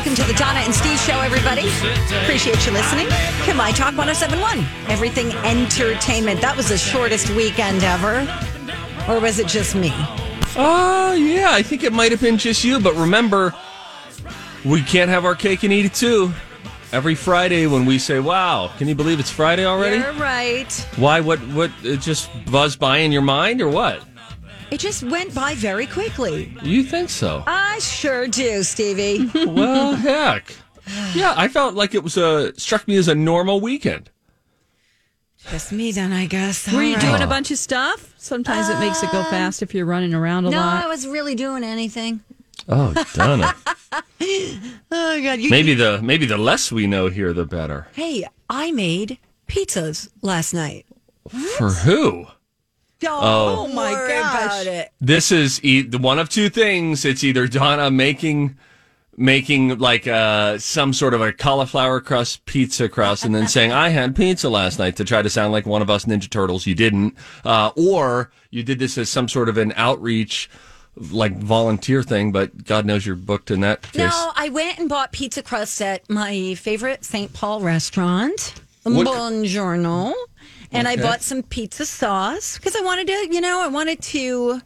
Welcome to the Donna and Steve Show, everybody. Appreciate you listening to My Talk 107.1. Everything Entertainment. That was the shortest weekend ever. Or was it just me? Yeah, I think it might have been just you. But remember, we can't have our cake and eat it too. Every Friday when we say, wow, can you believe it's Friday already? You're right. Why? What? It just buzzed by in your mind or what? It just went by very quickly. You think so? I sure do, Stevie. Well, heck. Yeah, I felt like it was struck me as a normal weekend. Just me then, I guess. Were you doing a bunch of stuff? Sometimes it makes it go fast if you're running around a lot. No, I wasn't really doing anything. Oh, Donna. Oh, God. Maybe the less we know here, the better. Hey, I made pizzas last night. For who? Oh my gosh. This is one of two things. It's either Donna making like some sort of a cauliflower crust pizza crust and then saying, I had pizza last night to try to sound like one of us Ninja Turtles. You didn't. Or you did this as some sort of an outreach, like volunteer thing, but God knows you're booked in that case. No, I went and bought pizza crust at my favorite St. Paul restaurant, What- Buongiorno. And Okay. I bought some pizza sauce because I wanted to,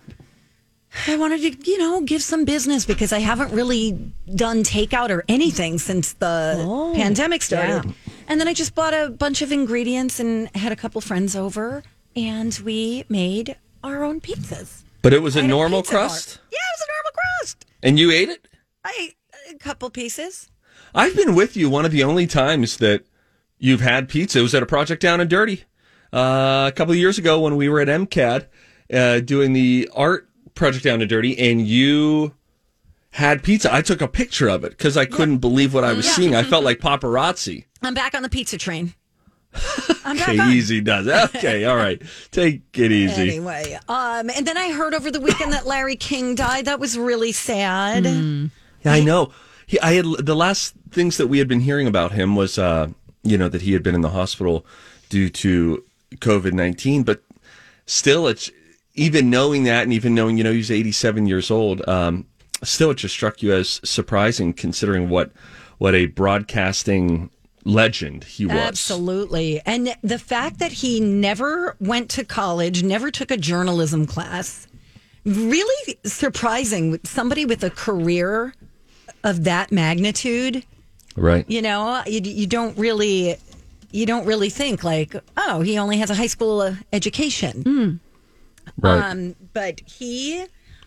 give some business because I haven't really done takeout or anything since the pandemic started. yeah. And then I just bought a bunch of ingredients and had a couple friends over and we made our own pizzas. But it was I a had normal pizza bar. crust? Yeah, it was a normal crust. And you ate it? I ate a couple pieces. I've been with you one of the only times that you've had pizza. It was at a project down in Dirty. A couple of years ago when we were at MCAD doing the art project down in Dirty, and you had pizza. I took a picture of it because I couldn't believe what I was seeing. I felt like paparazzi. I'm back on the pizza train. I'm back Okay, on. easy does it. Okay, all right. Take it easy. Anyway, and then I heard over the weekend that Larry King died. That was really sad. Yeah, I know. I had the last things that we had been hearing about him was, that he had been in the hospital due to COVID-19, but still, it's even knowing that, and even knowing, he's 87 years old. Still, it just struck you as surprising, considering what a broadcasting legend he was. Absolutely. And the fact that he never went to college, never took a journalism class, really surprising. Somebody with a career of that magnitude, Right. you don't really think like, oh, he only has a high school education. Right. But he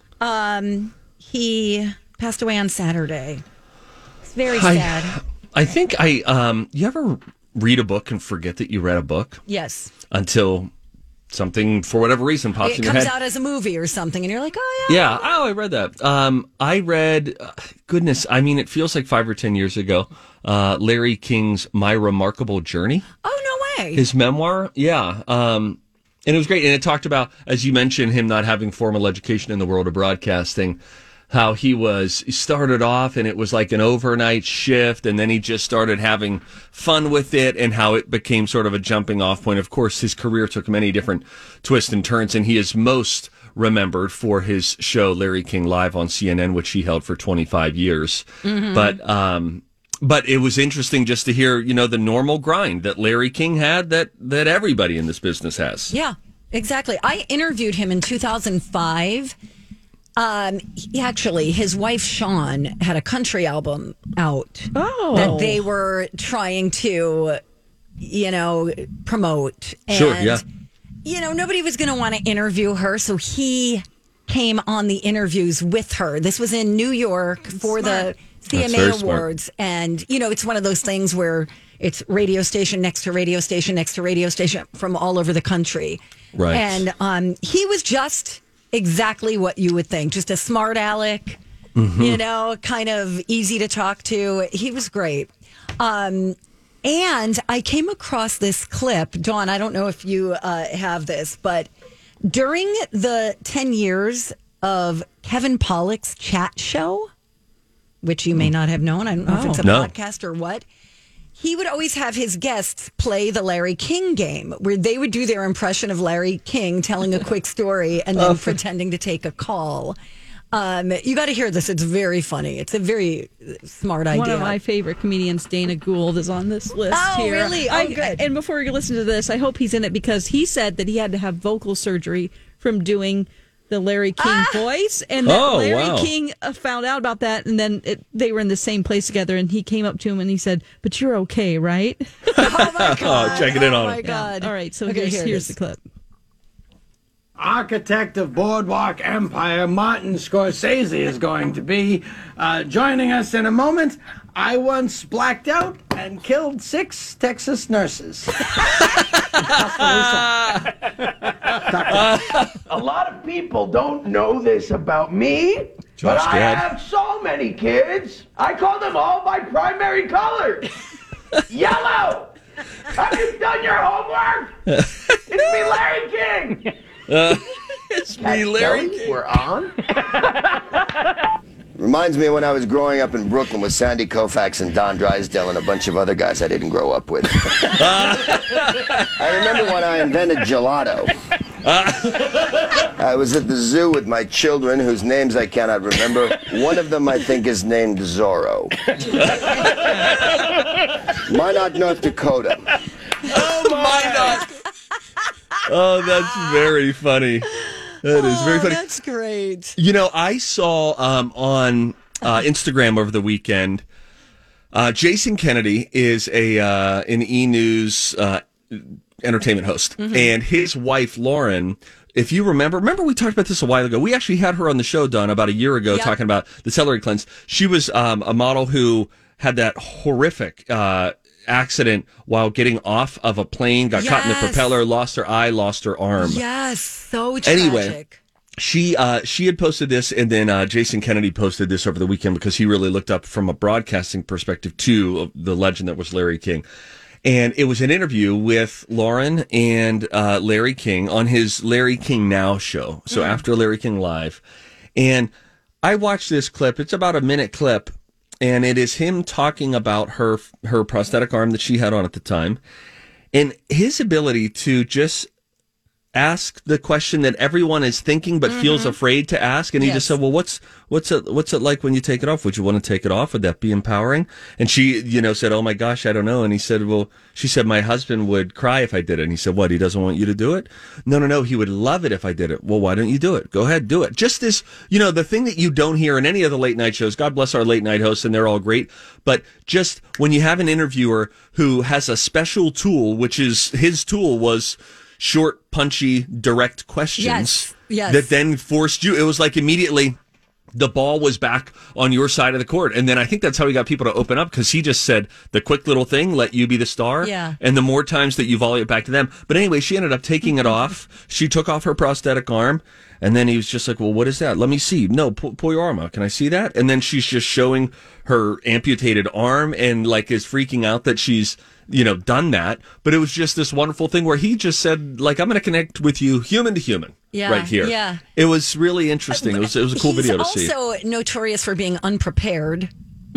passed away on Saturday. It's very sad. I think you ever read a book and forget that you read a book Yes. until something, for whatever reason, pops It in your comes head? out as a movie or something, and you're like, oh, yeah. Yeah. Oh, I read that. I read, goodness, I mean, it feels like 5 or 10 years ago, Larry King's My Remarkable Journey. Oh, no way. His memoir. Yeah. And it was great. And it talked about, as you mentioned, him not having formal education in the world of broadcasting, how he started off and it was like an overnight shift, and then he just started having fun with it, and how it became sort of a jumping off point. Of course, his career took many different twists and turns, and he is most remembered for his show Larry King Live on CNN, which he held for 25 years. But it was interesting just to hear, the normal grind that Larry King had that everybody in this business has. Yeah, exactly. I interviewed him in 2005. His wife, Sean, had a country album out that they were trying to, promote. And, Sure, yeah. Nobody was going to want to interview her, so he came on the interviews with her. This was in New York for the That's CMA very smart. Awards. And, it's one of those things where it's radio station next to radio station next to radio station from all over the country. Right. And he was just exactly what you would think. Just a smart aleck, kind of easy to talk to. He was great. And I came across this clip. Dawn, I don't know if you have this, but during the 10 years of Kevin Pollak's chat show, which you may not have known, I don't know if it's a No. podcast or what, he would always have his guests play the Larry King game, where they would do their impression of Larry King telling a quick story and then pretending to take a call. You got to hear this. It's very funny. It's a very smart idea. One of my favorite comedians, Dana Gould, is on this list Oh, here. really? Oh, good. And before you listen to this, I hope he's in it because he said that he had to have vocal surgery from doing the Larry King voice, and that Larry King found out about that, and then they were in the same place together, and he came up to him and he said, "But you're okay, right?" Oh my God! Checking in on Oh him. my God! All right, so Okay, here's the clip. Architect of Boardwalk Empire, Martin Scorsese, is going to be joining us in a moment. I once blacked out and killed 6 Texas nurses. A lot of people don't know this about me, but I have so many kids. I call them all by primary colors. Yellow! Have you done your homework? It's me, Larry King. It's me, Larry King. We're on. Reminds me of when I was growing up in Brooklyn with Sandy Koufax and Don Drysdale and a bunch of other guys I didn't grow up with. I remember when I invented gelato. I was at the zoo with my children, whose names I cannot remember. One of them, I think, is named Zorro. Minot, North Dakota. Oh, my God. Oh, that's very funny. That is very funny. That's great. You know, I saw on Instagram over the weekend, Jason Kennedy is an E! News entertainment host, and his wife, Lauren, if you remember we talked about this a while ago. We actually had her on the show, Dawn, about a year ago, talking about the celery cleanse. She was a model who had that horrific accident while getting off of a plane, got caught in the propeller, lost her eye, lost her arm. Yes, so tragic. Anyway, she had posted this, and then Jason Kennedy posted this over the weekend because he really looked up from a broadcasting perspective to the legend that was Larry King. And it was an interview with Lauren and Larry King on his Larry King Now show. So after Larry King Live. And I watched this clip. It's about a minute clip. And it is him talking about her prosthetic arm that she had on at the time, and his ability to just ask the question that everyone is thinking but feels afraid to ask. And he just said, "Well, what's it like when you take it off? Would you want to take it off? Would that be empowering?" And she, said, "Oh my gosh, I don't know." And he said, "Well," she said, "My husband would cry if I did it." And he said, "What? He doesn't want you to do it?" No, he would love it if I did it. Well, why don't you do it? Go ahead, do it. Just this, the thing that you don't hear in any of the late night shows. God bless our late night hosts, and they're all great. But just when you have an interviewer who has a special tool, which is his tool was short, punchy, direct questions that then forced you. It was like immediately the ball was back on your side of the court. And then I think that's how he got people to open up, because he just said the quick little thing, let you be the star. Yeah. And the more times that you volley it back to them. But anyway, she ended up taking it off. She took off her prosthetic arm. And then he was just like, "Well, what is that? Let me see." "No, pull your arm out. Can I see that?" And then she's just showing her amputated arm and is freaking out that she's, done that. But it was just this wonderful thing where he just said, "I'm going to connect with you human to human right here." Yeah. It was really interesting. It was a cool video to see. He's also notorious for being unprepared.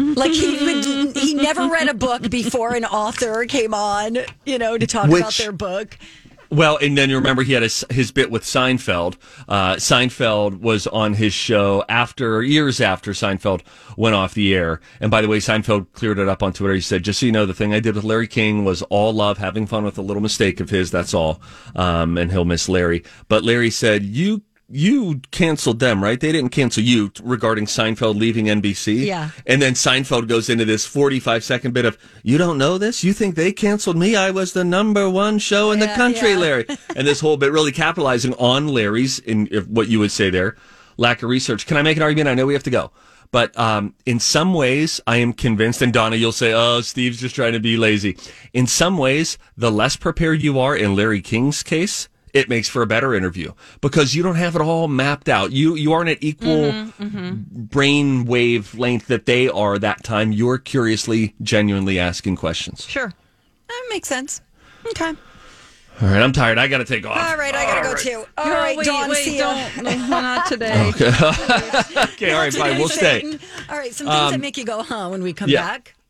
He never read a book before an author came on, to talk about their book. Well, and then you remember he had his bit with Seinfeld. Seinfeld was on his show years after Seinfeld went off the air. And by the way, Seinfeld cleared it up on Twitter. He said, "Just so you know, the thing I did with Larry King was all love, having fun with a little mistake of his. That's all." And he'll miss Larry. But Larry said, you canceled them, right? They didn't cancel you, regarding Seinfeld leaving NBC. Yeah. And then Seinfeld goes into this 45-second bit of, "You don't know this? You think they canceled me? I was the #1 show in the country, Larry." And this whole bit really capitalizing on Larry's, what you would say there, lack of research. Can I make an argument? I know we have to go. But in some ways, I am convinced, and Donna, you'll say, "Oh, Steve's just trying to be lazy." In some ways, the less prepared you are in Larry King's case, it makes for a better interview, because you don't have it all mapped out. You aren't at equal brain wave length that they are that time. You're curiously, genuinely asking questions. Sure. That makes sense. Okay. All right, I'm tired. I got to take off. All right, I got to go too. All right, Dawn, see ya. No, not today. Okay, all right, fine. We'll stay. All right, some things that make you go, huh, when we come back.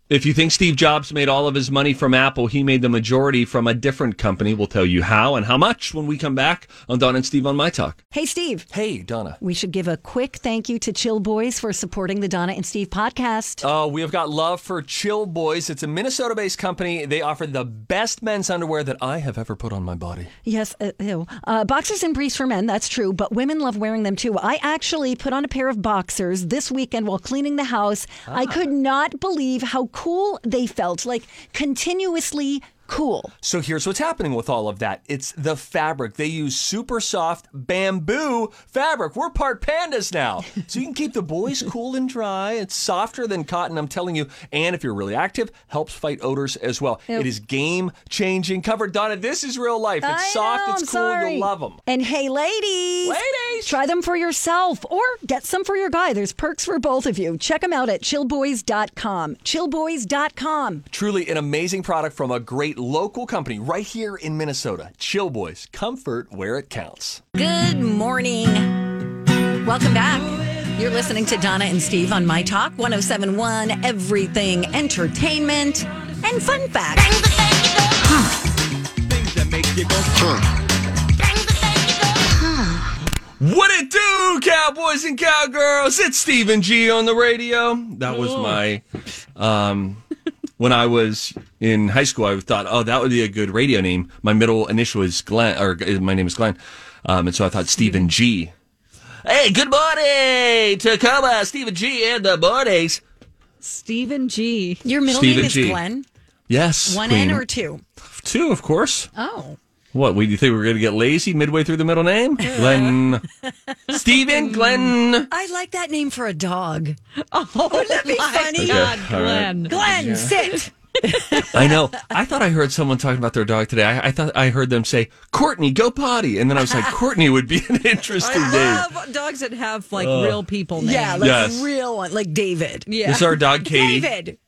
If you think Steve Jobs made all of his money from Apple, he made the majority from a different company. We'll tell you how and how much when we come back on Donna and Steve on My Talk. Hey, Steve. Hey, Donna. We should give a quick thank you to Chill Boys for supporting the Donna and Steve podcast. Oh, we have got love for Chill Boys. It's a Minnesota-based company. They offer the best men's underwear that I have ever put on my body. Yes, boxers and briefs for men, that's true, but women love wearing them too. I actually put on a pair of boxers this weekend while cleaning the house. I could not believe how cool they felt, like continuously cool. So here's what's happening with all of that. It's the fabric. They use super soft bamboo fabric. We're part pandas now. So you can keep the boys cool and dry. It's softer than cotton, I'm telling you. And if you're really active, helps fight odors as well. It is game-changing covered. Donna, this is real life. It's soft, it's cool, you'll love them. And hey, ladies, try them for yourself or get some for your guy. There's perks for both of you. Check them out at chillboys.com. Chillboys.com. Truly an amazing product from a great local company right here in Minnesota. Chill Boys, comfort where it counts. Good morning. Welcome back. You're listening to Donna and Steve on My Talk 107.1, Everything Entertainment and Fun Facts. Things that make you go, What it do, cowboys and cowgirls? It's Stephen G on the radio. That was my... When I was in high school, I thought, that would be a good radio name. My middle initial is Glenn, or my name is Glenn. And so I thought Stephen G. Hey, good morning, Tacoma, Stephen G in the mornings. Stephen G. Your middle name is Glenn? Yes. One Queen. N or two? Two, of course. Oh. What, do you think we were going to get lazy midway through the middle name? Glenn. Stephen Glenn. I like that name for a dog. Oh, wouldn't that be funny? God, All Glenn. right. Glenn, sit. I know. I thought I heard someone talking about their dog today. I thought I heard them say, Courtney, go potty. And then I was like, Courtney would be an interesting name. I love dogs that have like real people names. Yeah, like Yes. a real one, like David. Yeah. This is our dog, Katie. David.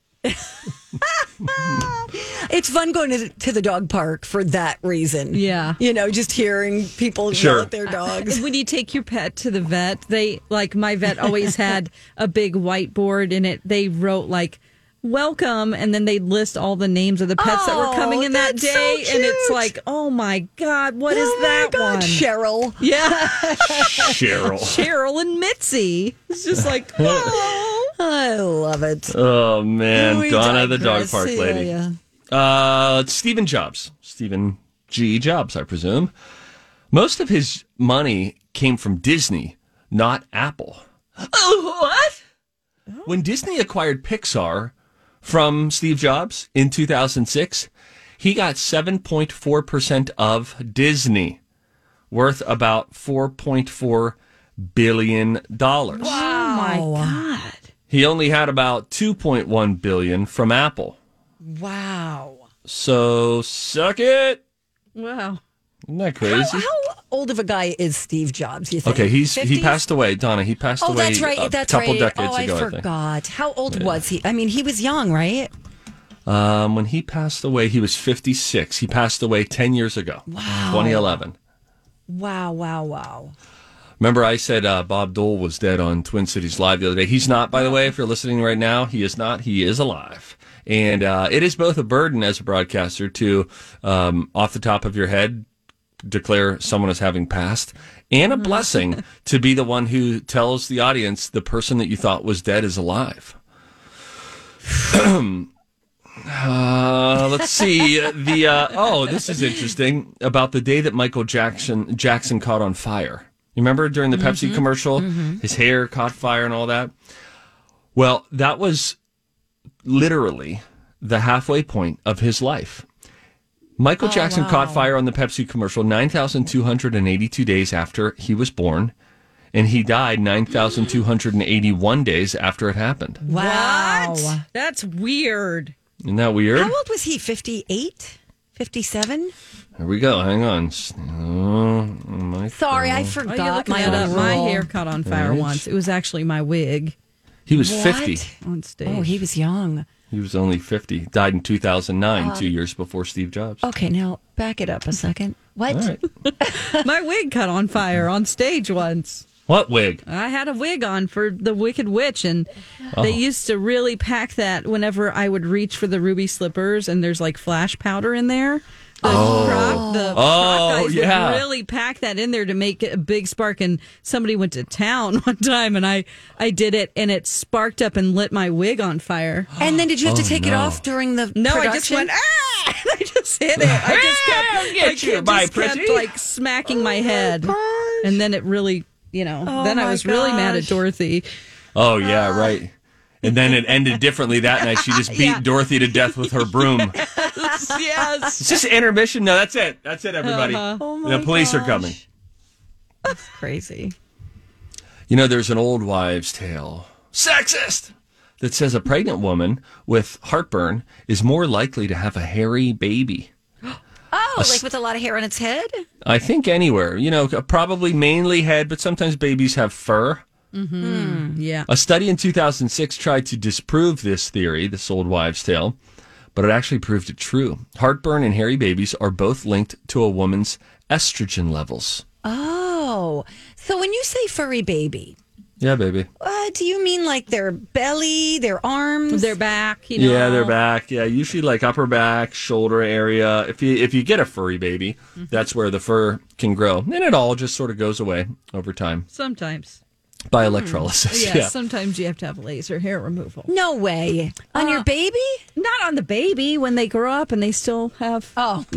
It's fun going to the dog park for that reason. Yeah. You know, just hearing people yell at their dogs. When you take your pet to the vet, my vet always had a big whiteboard in it. They wrote like, welcome, and then they'd list all the names of the pets that were coming in that that's day. so And it's cute. like, oh my God, what is that one? Cheryl. Yeah. Cheryl. Cheryl and Mitzi. It's just like, oh. I love it. Oh, man. We Donna, the dog digress. park lady. Yeah. It's Stephen Jobs. Stephen G. Jobs, I presume. Most of his money came from Disney, not Apple. Oh, what? When Disney acquired Pixar from Steve Jobs in 2006, he got 7.4% of Disney, worth about $4.4 billion. Oh my God. He only had about $2.1 billion from Apple. Wow. So suck it. Wow. Isn't that crazy? How old of a guy is Steve Jobs, you think? Okay, he 50s? passed away, Donna. He passed away that's right. a That's couple right. decades I ago, I think. forgot. How old was he? I mean, he was young, right? When he passed away, he was 56. He passed away 10 years ago. Wow. 2011. Wow. Remember I said Bob Dole was dead on Twin Cities Live the other day. He's not, by the way, if you're listening right now. He is not. He is alive. And it is both a burden as a broadcaster to, off the top of your head, declare someone as having passed, and a blessing to be the one who tells the audience the person that you thought was dead is alive. Let's see. This is interesting about the day that Michael Jackson caught on fire. You remember during the Pepsi commercial, his hair caught fire and all that? Well, that was literally the halfway point of his life. Michael Jackson caught fire on the Pepsi commercial 9,282 days after he was born, and he died 9,281 days after it happened. Wow. What? That's weird. Isn't that weird? How old was he? 58? 57? Here we go. Hang on. Sorry, I Oh, forgot you're looking my that up. My rule. hair caught on fire once. It was actually my wig He was What? 50. on stage. Oh, he was young. He was only 50. Died in 2009, 2 years before Steve Jobs. Okay, now back it up a second. What? All right. My wig caught on fire on stage once. What wig? I had a wig on for the Wicked Witch, and they used to really pack that whenever I would reach for the ruby slippers, and there's like flash powder in there. The croc guys would really pack that in there to make it a big spark. And somebody went to town one time, and I did it, and it sparked up and lit my wig on fire. And then did you have to take it off during the No, production? I just went, ah! And I just hit it. I just kept like smacking my head. And then it really, then I was really mad at Dorothy. Oh, yeah, right. And then it ended differently that night. She just beat Dorothy to death with her broom. Yes. Is this intermission? No, that's it. That's it, everybody. The police are coming. That's crazy. There's an old wives' tale. Sexist! That says a pregnant woman with heartburn is more likely to have a hairy baby. Like with a lot of hair on its head? I think anywhere. Probably mainly head, but sometimes babies have fur. Mm-hmm. Yeah. A study in 2006 tried to disprove this theory, this old wives' tale, but it actually proved it true. Heartburn and hairy babies are both linked to a woman's estrogen levels. Oh, so when you say furry baby, yeah, baby. Do you mean like their belly, their arms, their back? Yeah, their back. Yeah, usually like upper back, shoulder area. If you get a furry baby, that's where the fur can grow, and it all just sort of goes away over time. Sometimes. By electrolysis. Yeah, sometimes you have to have laser hair removal. No way. On your baby? Not on the baby when they grow up and they still have,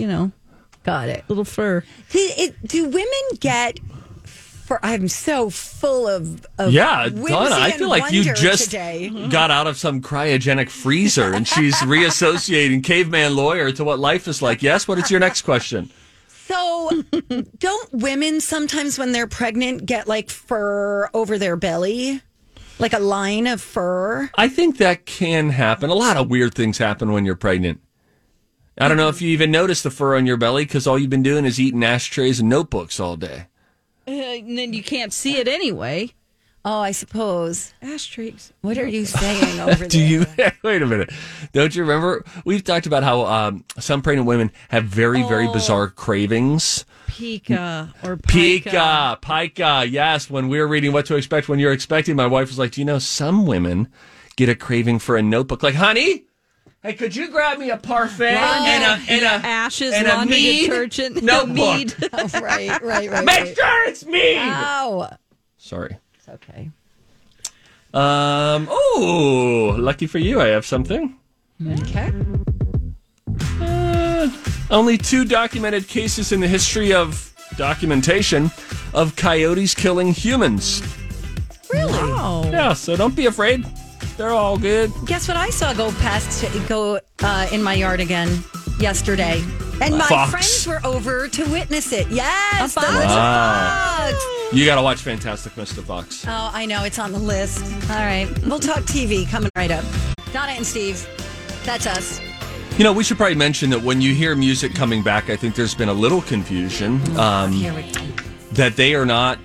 got it. Little fur. Do women get fur? I'm so full of yeah, whimsy Donna, I and feel like you wonder just today. got out of some cryogenic freezer and she's reassociating caveman lawyer to what life is like. Yes, what is your next question? So, don't women sometimes when they're pregnant get like fur over their belly? Like a line of fur? I think that can happen. A lot of weird things happen when you're pregnant. I don't know if you even notice the fur on your belly because all you've been doing is eating ashtrays and notebooks all day. And then you can't see it anyway. Oh, I suppose. Ashtrays. What are you saying over there? Wait a minute. Don't you remember? We've talked about how some pregnant women have very, very bizarre cravings. Pica or pica. Pica. Yes. When we were reading What to Expect When You're Expecting, my wife was like, do you know some women get a craving for a notebook? Like, honey, hey, could you grab me a parfait and a ashes and laundry a mead detergent notebook? Oh, right. Make sure it's mead. Ow. Sorry. Okay. Lucky for you, I have something. Okay. Only 2 documented cases in the history of documentation of coyotes killing humans. Really? Wow. Yeah, so don't be afraid. They're all good. Guess what I saw go in my yard again yesterday? And my Fox. friends were over to witness it. Yes, fox? there was Wow. a fox. You got to watch Fantastic Mr. Fox. Oh, I know. It's on the list. All right. We'll talk TV coming right up. Donna and Steve. That's us. We should probably mention that when you hear music coming back, I think there's been a little confusion. Here we go. That they are not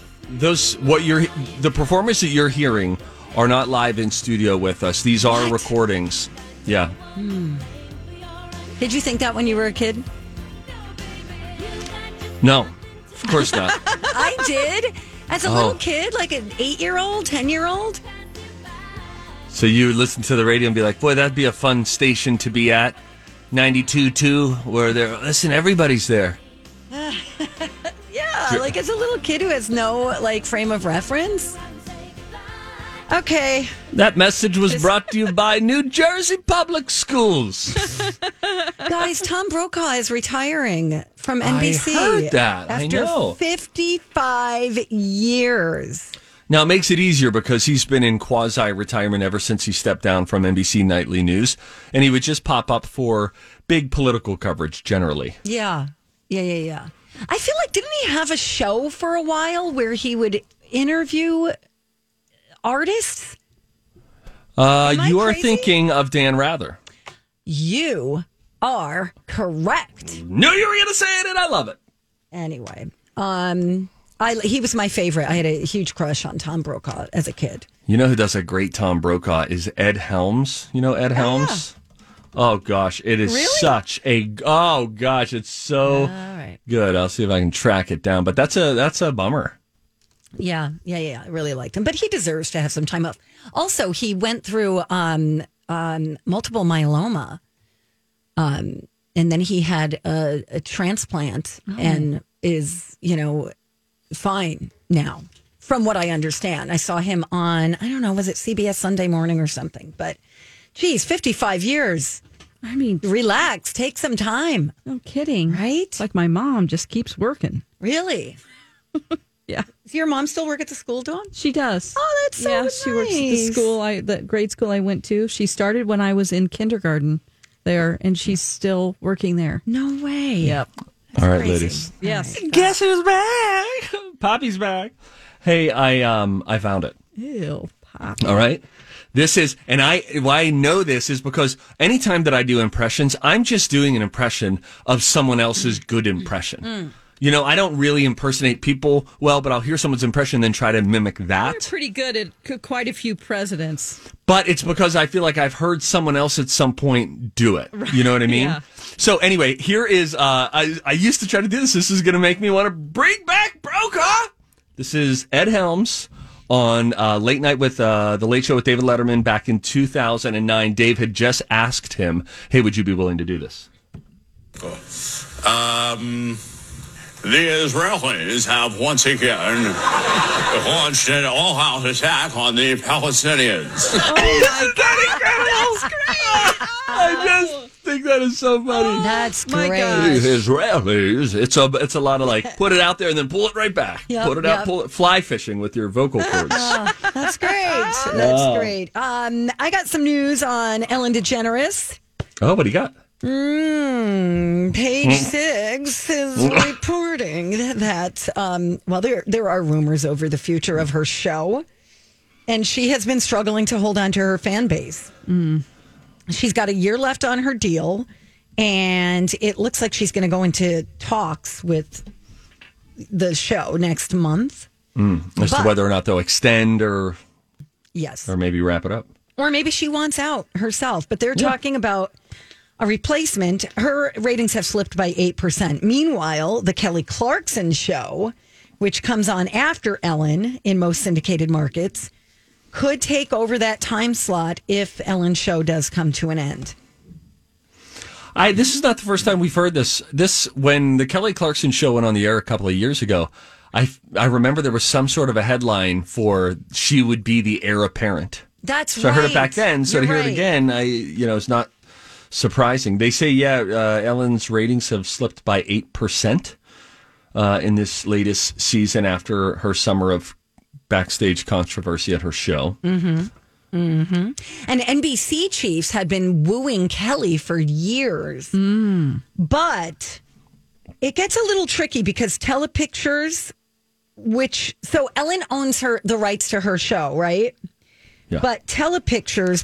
the performers that you're hearing are not live in studio with us. These are recordings. Yeah. Did you think that when you were a kid? No, of course not. I did. As a little kid, like an 8-year-old, 10-year-old. So you would listen to the radio and be like, boy, that'd be a fun station to be at. 92.2, where listen, everybody's there. Yeah, like as a little kid who has no frame of reference. Okay. That message was brought to you by New Jersey Public Schools. Guys, Tom Brokaw is retiring from NBC. I heard that. I know. After 55 years. Now, it makes it easier because he's been in quasi-retirement ever since he stepped down from NBC Nightly News. And he would just pop up for big political coverage, generally. Yeah. I feel like, didn't he have a show for a while where he would interview artists? You are crazy? thinking of Dan Rather. You are correct. Knew you were going to say it, and I love it. Anyway, he was my favorite. I had a huge crush on Tom Brokaw as a kid. You know who does a great Tom Brokaw is Ed Helms. You know Ed Helms? Oh, gosh. It is such a... Oh, gosh. It's so good. I'll see if I can track it down. But that's a bummer. Yeah. I really liked him, but he deserves to have some time off. Also, he went through multiple myeloma, and then he had a transplant and is, fine now, from what I understand. I saw him on, I don't know, was it CBS Sunday Morning or something? But, geez, 55 years. I mean, relax, take some time. No kidding. Right? It's like my mom just keeps working. Really? Yeah. Does your mom still work at the school, Dawn? She does. Oh, that's so nice. She works at the grade school I went to. She started when I was in kindergarten there, and she's still working there. No way. Yep. That's all right, crazy. Ladies. Yes. Guess who's back? Poppy's back. Hey, I found it. Ew, Poppy. All right. This is, and why I know this is because anytime that I do impressions, I'm just doing an impression of someone else's good impression. I don't really impersonate people well, but I'll hear someone's impression and then try to mimic that. You're pretty good at quite a few presidents. But it's because I feel like I've heard someone else at some point do it. Right. You know what I mean? Yeah. So anyway, here is, I used to try to do this. This is going to make me want to bring back Brokaw. This is Ed Helms on Late Night with The Late Show with David Letterman back in 2009. Dave had just asked him, hey, would you be willing to do this? The Israelis have once again launched an all-out attack on the Palestinians. Oh my God, incredible! I just think that is so funny. That's great. The Israelis. It's a lot of like put it out there and then pull it right back. Yep, put it out, pull it. Fly fishing with your vocal cords. That's great. That's great. I got some news on Ellen DeGeneres. Oh, what do you got? Page 6 is reporting that, there are rumors over the future of her show, and she has been struggling to hold on to her fan base. She's got a year left on her deal, and it looks like she's going to go into talks with the show next month. As to whether or not they'll extend or maybe wrap it up. Or maybe she wants out herself, but they're talking about a replacement. Her ratings have slipped by 8%. Meanwhile, the Kelly Clarkson show, which comes on after Ellen in most syndicated markets, could take over that time slot if Ellen's show does come to an end. This is not the first time we've heard this. When the Kelly Clarkson show went on the air a couple of years ago, I remember there was some sort of a headline for she would be the heir apparent. That's right. So I heard it back then. So You're to hear right. it again, it's not surprising. They say, Ellen's ratings have slipped by 8% in this latest season after her summer of backstage controversy at her show. And NBC chiefs had been wooing Kelly for years. But it gets a little tricky because Telepictures, so Ellen owns the rights to her show, right? Yeah. But Telepictures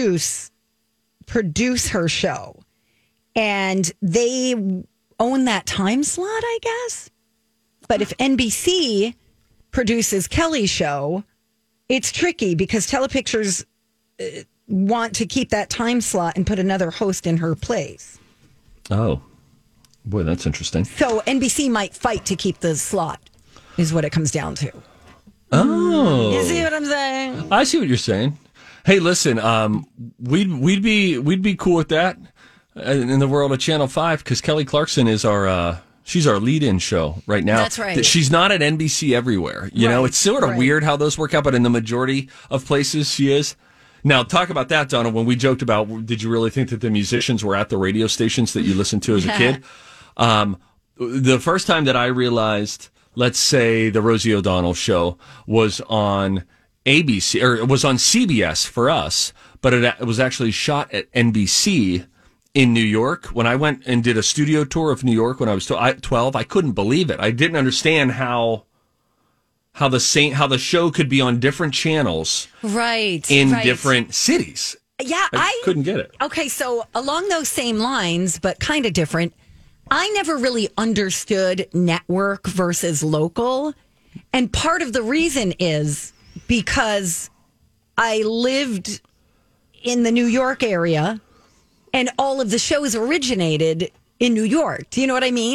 produce her show, and they own that time slot, I guess. But if NBC produces Kelly's show, it's tricky because Telepictures want to keep that time slot and put another host in her place. Oh, boy, that's interesting. So NBC might fight to keep the slot, is what it comes down to. Oh, You see what I'm saying? I see what you're saying. Hey, listen, we'd be cool with that in the world of Channel 5 because Kelly Clarkson is she's our lead-in show right now. That's right. She's not at NBC everywhere. You know, it's sort of weird how those work out, but in the majority of places she is. Now, talk about that, Donna, when we joked about, did you really think that the musicians were at the radio stations that you listened to as a kid? The first time that I realized, let's say the Rosie O'Donnell show was on ABC, or it was on CBS for us, but it was actually shot at NBC in New York. When I went and did a studio tour of New York when I was 12, I couldn't believe it. I didn't understand how the show could be on different channels, in different cities. Yeah, I couldn't get it. Okay, so along those same lines, but kind of different, I never really understood network versus local. And part of the reason is because I lived in the New York area and all of the shows originated in New York. Do you know what I mean?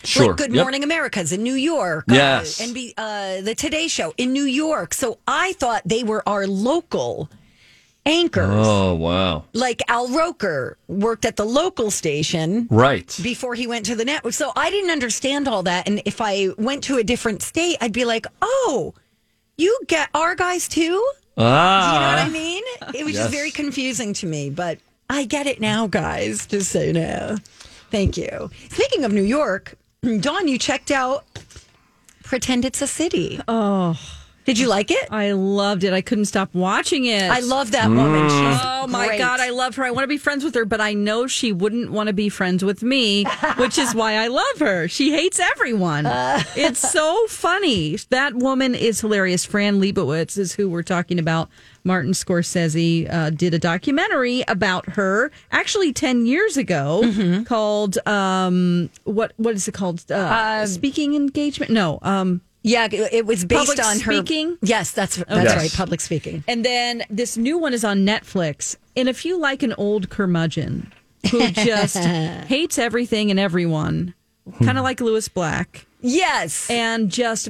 Sure. Like Good Morning America's in New York. Yes. The Today Show in New York. So I thought they were our local anchors. Oh, wow. Like Al Roker worked at the local station. Right. Before he went to the network. So I didn't understand all that. And if I went to a different state, I'd be like, oh, you get our guys too? Do you know what I mean? It was just very confusing to me, but I get it now, guys. Just so you know. Thank you. Speaking of New York, Dawn, you checked out Pretend It's a City. Oh. Did you like it? I loved it. I couldn't stop watching it. I love that woman. She's Oh my great. God, I love her. I want to be friends with her, but I know she wouldn't want to be friends with me, which is why I love her. She hates everyone. It's so funny. That woman is hilarious. Fran Lebowitz is who we're talking about. Martin Scorsese did a documentary about her actually 10 years ago called, what is it called? Speaking Engagement? No. Yeah, it was based Public on speaking? her. Yes, that's right. Public speaking. And then this new one is on Netflix. And if you like an old curmudgeon who just hates everything and everyone, kind of like Lewis Black. Yes. And just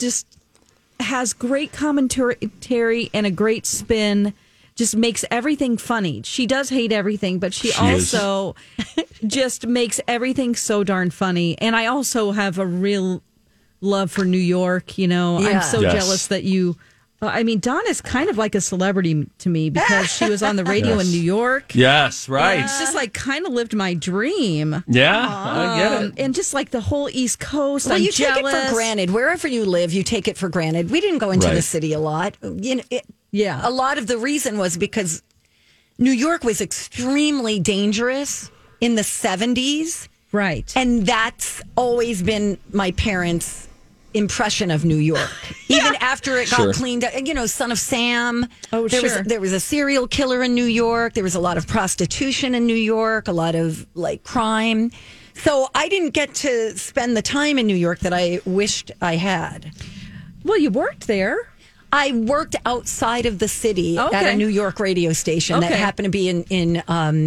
has great commentary and a great spin. Just makes everything funny. She does hate everything, but she also just makes everything so darn funny. And I also have a real love for New York. You know, I'm so jealous that you. I mean, Dawn is kind of like a celebrity to me because she was on the radio in New York. Yes, right. And it's just like kind of lived my dream. Yeah, I get it. And just like the whole East Coast. Well, I'm you jealous. take it for granted. Wherever you live, you take it for granted. We didn't go into the city a lot. You know, a lot of the reason was because New York was extremely dangerous in the 70s. Right. And that's always been my parents' impression of New York. Even after it got cleaned up. You know, Son of Sam. Oh, There was a serial killer in New York. There was a lot of prostitution in New York, a lot of like crime. So I didn't get to spend the time in New York that I wished I had. Well, you worked there. I worked outside of the city at a New York radio station that happened to be in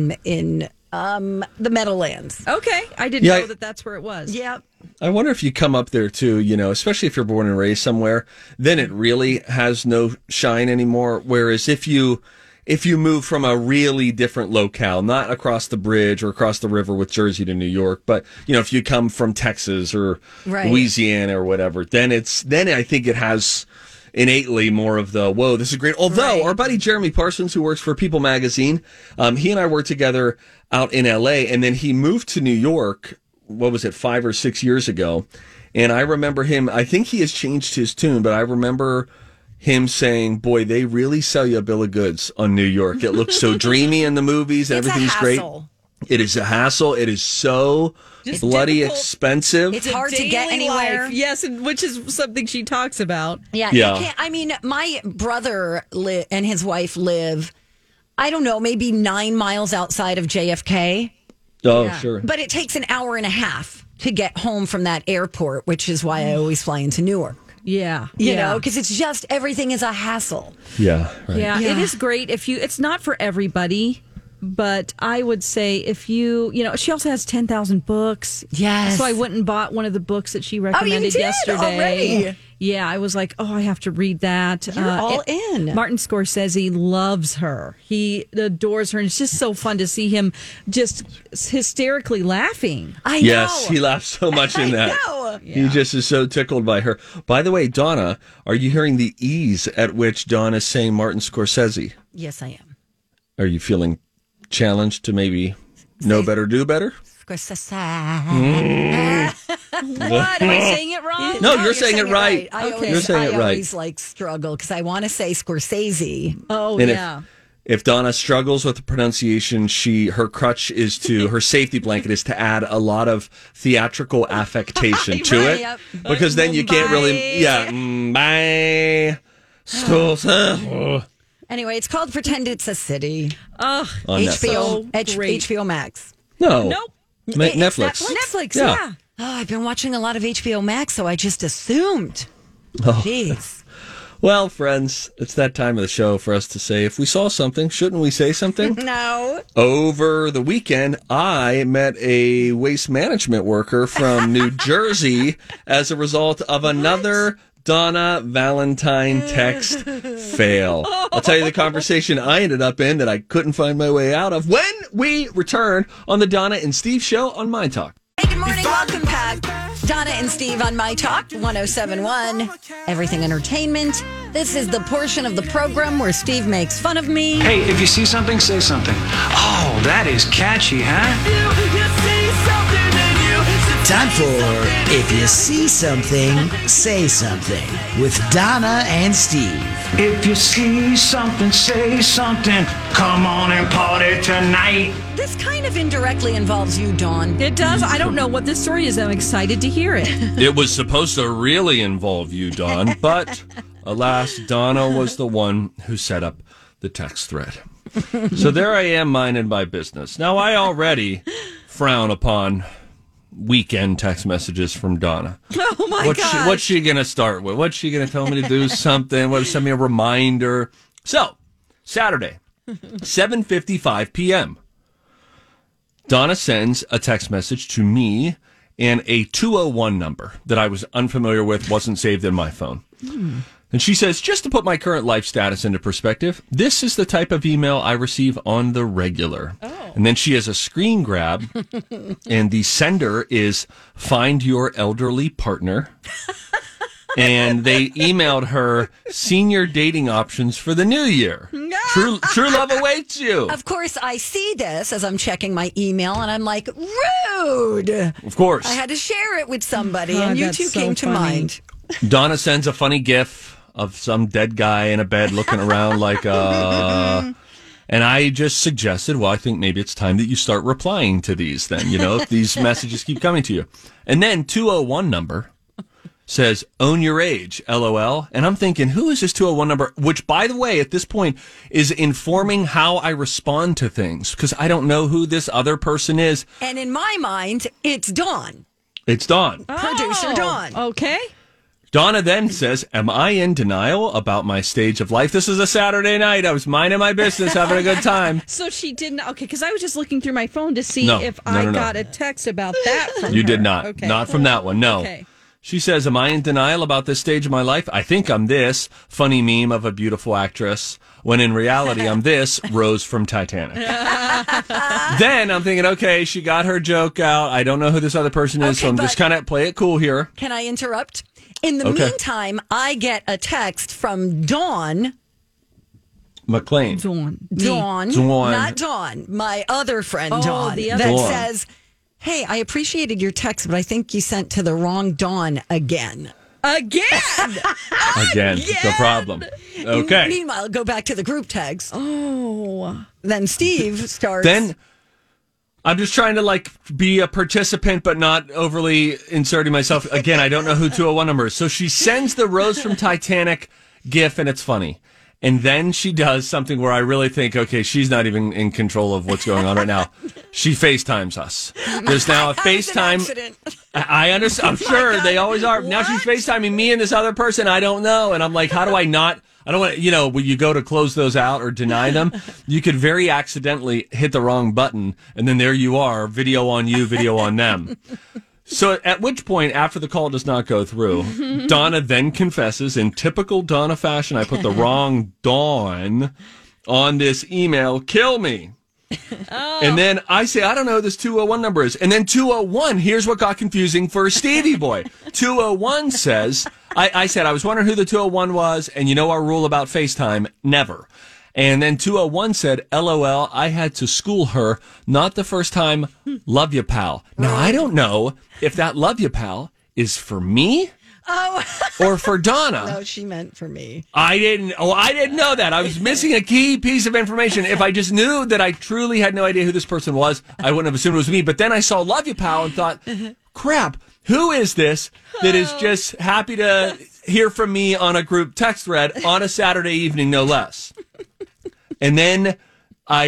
the Meadowlands. Okay. I didn't know that that's where it was. Yeah. I wonder if you come up there too, you know, especially if you're born and raised somewhere, then it really has no shine anymore. Whereas if you move from a really different locale, not across the bridge or across the river with Jersey to New York, but you know, if you come from Texas or Louisiana or whatever, then I think it has innately more of the, whoa, this is great. Although our buddy Jeremy Parsons, who works for People Magazine, he and I worked together out in LA, and then he moved to New York, what was it, 5 or 6 years ago. And I remember him, I think he has changed his tune, but I remember him saying, boy, they really sell you a bill of goods on New York. It looks so dreamy in the movies. And everything's great. It is a hassle. It is so just bloody expensive. It's hard to get anywhere. Life. Yes, which is something she talks about. Yeah. You can't, I mean, my brother and his wife live, I don't know, maybe 9 miles outside of JFK. Oh, sure. But it takes an hour and a half to get home from that airport, which is why I always fly into Newark. Yeah. You know, because it's just everything is a hassle. Yeah. Right. Yeah. It is great it's not for everybody. But I would say if you know, she also has 10,000 books. Yes. So I went and bought one of the books that she recommended you did yesterday. Already? Yeah, I was like, I have to read that. You're all in. Martin Scorsese loves her. He adores her. And it's just so fun to see him just hysterically laughing. I know. Yes, he laughs so much in that. I know. He just is so tickled by her. By the way, Donna, are you hearing the ease at which Dawn is saying Martin Scorsese? Yes, I am. Are you feeling challenged to maybe know better, do better? Scorsese. What? Am I saying it wrong? No, you're saying it right. You're saying it right. I always like struggle because I want to say Scorsese. Oh, and yeah. If Donna struggles with the pronunciation, her crutch is her safety blanket is to add a lot of theatrical affectation to it. Yep. Because then you can't really, bye. Anyway, it's called Pretend It's a City. Oh, HBO Max. No. Nope. Netflix. Netflix, Yeah. yeah. Oh, I've been watching a lot of HBO Max, so I just assumed. Oh. Jeez. Well, friends, it's that time of the show for us to say, if we saw something, shouldn't we say something? No. Over the weekend, I met a waste management worker from New Jersey as a result of another Donna Valentine text fail. I'll tell you the conversation I ended up in that I couldn't find my way out of when we return on the Donna and Steve Show on My Talk. Hey, good morning. Welcome back. Donna and Steve on My Talk 107.1, Everything Entertainment. This is the portion of the program where Steve makes fun of me. Hey, if you see something, say something. Oh, that is catchy, huh? Time for If You See Something, Say Something with Donna and Steve. If you see something, say something. Come on and party tonight. This kind of indirectly involves you, Dawn. It does. I don't know what this story is. I'm excited to hear it. It was supposed to really involve you, Dawn, but alas, Donna was the one who set up the text thread. So there I am minding my business. Now, I already frown upon weekend text messages from Donna. Oh, my God. What's she going to start with? What's she going to tell me to do something? What, send me a reminder? So, Saturday, 7:55 p.m., Donna sends a text message to me and a 201 number that I was unfamiliar with, wasn't saved in my phone. And she says, just to put my current life status into perspective, this is the type of email I receive on the regular. Oh. And then she has a screen grab, and the sender is Find Your Elderly Partner. And they emailed her senior dating options for the new year. True love awaits you. Of course, I see this as I'm checking my email, and I'm like, rude. Of course. I had to share it with somebody, God, and you that's two so came to funny. mind. Donna sends a funny gif of some dead guy in a bed looking around like, and I just suggested, well, I think maybe it's time that you start replying to these then, if these messages keep coming to you. And then 201 number says, own your age, LOL. And I'm thinking, who is this 201 number? Which, by the way, at this point is informing how I respond to things because I don't know who this other person is. And in my mind, it's Dawn. It's Dawn. Producer Dawn. Okay. Donna then says, am I in denial about my stage of life? This is a Saturday night. I was minding my business, having a good time. So she didn't. Okay, because I was just looking through my phone to see No, if no, I no. got a text about that from You her. did not. Okay. Not from that one. No. Okay. She says, am I in denial about this stage of my life? I think I'm this funny meme of a beautiful actress, when in reality I'm this Rose from Titanic. Then I'm thinking, okay, she got her joke out. I don't know who this other person is, so I'm just kind of play it cool here. Can I interrupt? In the Okay. meantime, I get a text from Dawn. McLean. Dawn. Dawn. Not Dawn. My other friend, Dawn. the other that Dawn. says, hey, I appreciated your text, but I think you sent to the wrong Dawn again. Again. Again, the problem. Okay. Meanwhile, go back to the group text. Oh. Then Steve starts. Then I'm just trying to be a participant, but not overly inserting myself. Again, I don't know who 201 number is. So she sends the Rose from Titanic gif, and it's funny. And then she does something where I really think, okay, she's not even in control of what's going on right now. She FaceTimes us. There's now a FaceTime. I understand. I'm sure they always are. Now she's FaceTiming me and this other person. I don't know. And I'm like, how do I not? I don't want to, when you go to close those out or deny them, you could very accidentally hit the wrong button. And then there you are, video on you, video on them. So at which point, after the call does not go through, Donna then confesses in typical Donna fashion, I put the wrong Dawn on this email, kill me. Oh. And then I say, I don't know who this 201 number is. And then 201, here's what got confusing for Stevie Boy. 201 says, I said, I was wondering who the 201 was, and you know our rule about FaceTime, never. And then 201 said, LOL, I had to school her, not the first time, love you, pal. Now, I don't know if that love you, pal is for me or for Donna. No, she meant for me. I didn't know that. I was missing a key piece of information. If I just knew that I truly had no idea who this person was, I wouldn't have assumed it was me. But then I saw love you, pal, and thought, crap, who is this that is just happy to hear from me on a group text thread on a Saturday evening, no less? And then I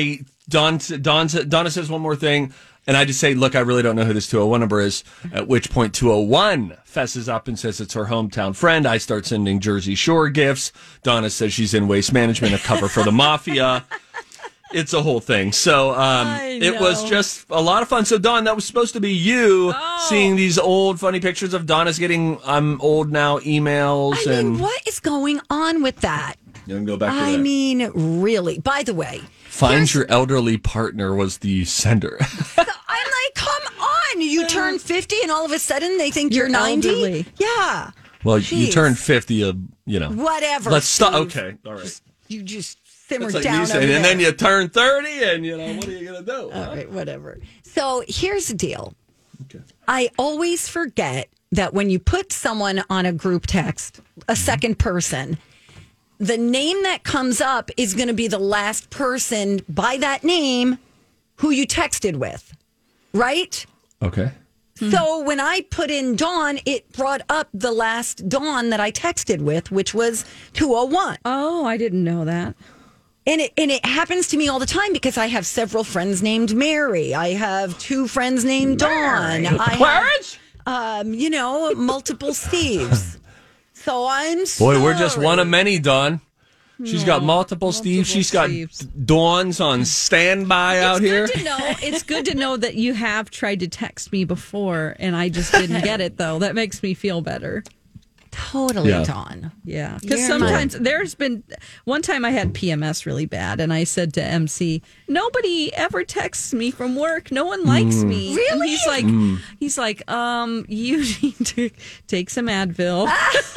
Donna says one more thing, and I just say, look, I really don't know who this 201 number is, at which point 201 fesses up and says it's her hometown friend. I start sending Jersey Shore gifts. Donna says she's in waste management, a cover for the mafia. It's a whole thing. So it was just a lot of fun. So, Dawn, that was supposed to be you seeing these old funny pictures of Donna's getting I'm old now emails. I mean, what is going on with that? You can go back to that. I mean, really. By the way, Find your elderly partner was the sender. I'm like, come on. You turn 50 and all of a sudden they think you're 90? Elderly. Yeah. Well, Jeez. you turned 50, Whatever. Let's stop. Steve. Okay. All right. You just simmer It's like down me saying, over and there. then you turn 30 and, what are you going to do? All right, whatever. So here's the deal. Okay. I always forget that when you put someone on a group text, a second person, the name that comes up is going to be the last person by that name who you texted with, right? Okay. So when I put in Dawn, it brought up the last Dawn that I texted with, which was 201. Oh, I didn't know that. And it happens to me all the time because I have several friends named Mary. I have 2 friends named Dawn. Clarence? I have, multiple Steves. So I'm Boy, we're just one of many, Dawn. She's got multiple Steves. She's got Steves. Dawns on standby out here. It's good to know that you have tried to text me before, and I just didn't get it, though. That makes me feel better. Totally, Yeah. Dawn. Yeah, because sometimes there's been one time I had PMS really bad, and I said to MC, "Nobody ever texts me from work. No one likes me." Really? And he's like, you need to take some Advil.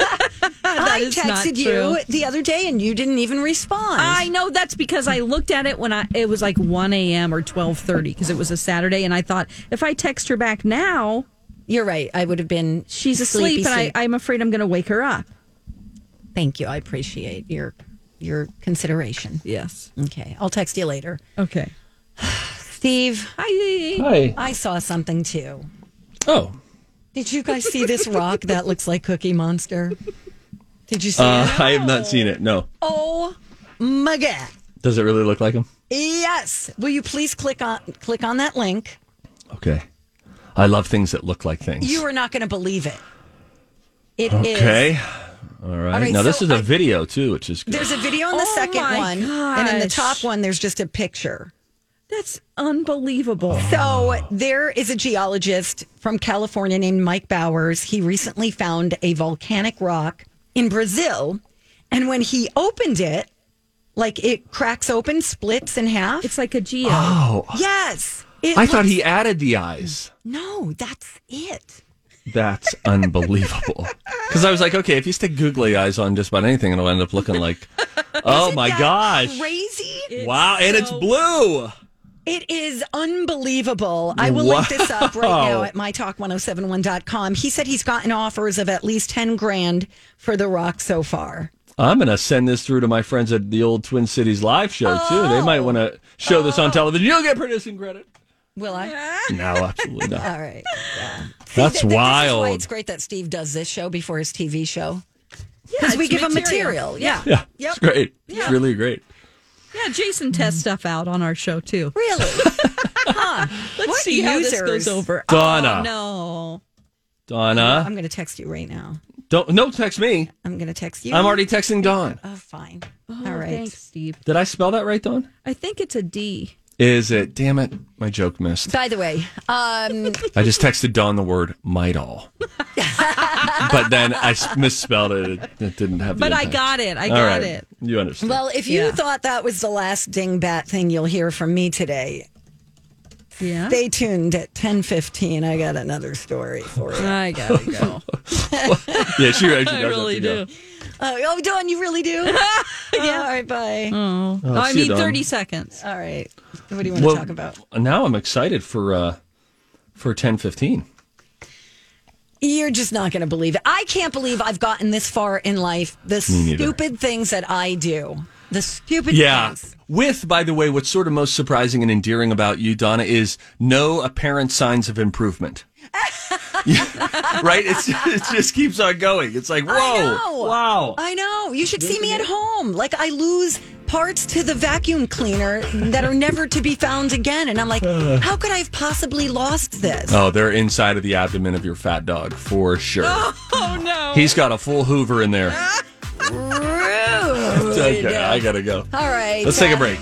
I is not texted true. you the other day and you didn't even respond. I know that's because I looked at it when it was like 1 a.m. or 12:30 because it was a Saturday, and I thought if I text her back now, You're right. I would have been. she's asleep, and I'm afraid I'm going to wake her up. Thank you. I appreciate your consideration. Yes. Okay. I'll text you later. Okay. Steve, Hi. I saw something too. Oh. Did you guys see this rock that looks like Cookie Monster? Did you see it? I have not seen it, no. Oh my God. Does it really look like him? Yes. Will you please click on that link? Okay. I love things that look like things. You are not going to believe it. It is. Okay. All right. Now, this is a video, too, which is good. There's a video in the second my one. And in the gosh. top one, there's just a picture. That's unbelievable. So there is a geologist from California named Mike Bowers. He recently found a volcanic rock in Brazil. And when he opened it, like it cracks open, splits in half. It's like a geo. Oh. Yes. I thought he added the eyes. No, that's it. That's unbelievable. Because I was like, okay, if you stick googly eyes on just about anything, it'll end up looking like, oh my gosh. Crazy? Wow. And it's blue. It is unbelievable. I will link this up right now at mytalk1071.com. He said he's gotten offers of at least 10 grand for the rock so far. I'm going to send this through to my friends at the old Twin Cities live show, too. They might want to show this on television. You'll get producing credit. Will I? No, absolutely not. All right. Yeah. That's This is wild. why it's great that Steve does this show before his TV show. Because we give him material. Yeah. Yeah, Yep. it's great. It's really great. Yeah, Jason tests stuff out on our show, too. Really? Huh. Let's What see how this users? goes over. Donna. Oh, no. Donna. I'm going to text you right now. No, text me. I'm going to text you. I'm already texting Dawn. Oh, fine. Oh, All right. Thanks, Steve. Did I spell that right, Dawn? I think it's a D. Is it? Damn it. My joke missed. By the way, I just texted Dawn the word might all. But then I misspelled it. It didn't have the But I impact. got it. I All got right. it. You understand. well, if you thought that was the last dingbat thing you'll hear from me today, Yeah. stay tuned at 10:15. I got another story for you. I gotta go. Yeah, she actually does I really have to do. Oh, Dawn, you really do? Yeah. All right, bye. Oh, Oh, I see you, need Dawn. 30 seconds. All right. What do you want to talk about? Now I'm excited for 10:15. You're just not going to believe it. I can't believe I've gotten this far in life. The Me neither. stupid things that I do. the stupid Yeah. things. With, by the way, what's sort of most surprising and endearing about you, Donna, is no apparent signs of improvement. Right? It just keeps on going. It's like, whoa, wow. I know. You should see me at home. Like, I lose parts to the vacuum cleaner that are never to be found again. And I'm like, how could I have possibly lost this? Oh, they're inside of the abdomen of your fat dog, for sure. Oh, no. He's got a full Hoover in there. Rude. Okay, I gotta go. All right. Let's take a break.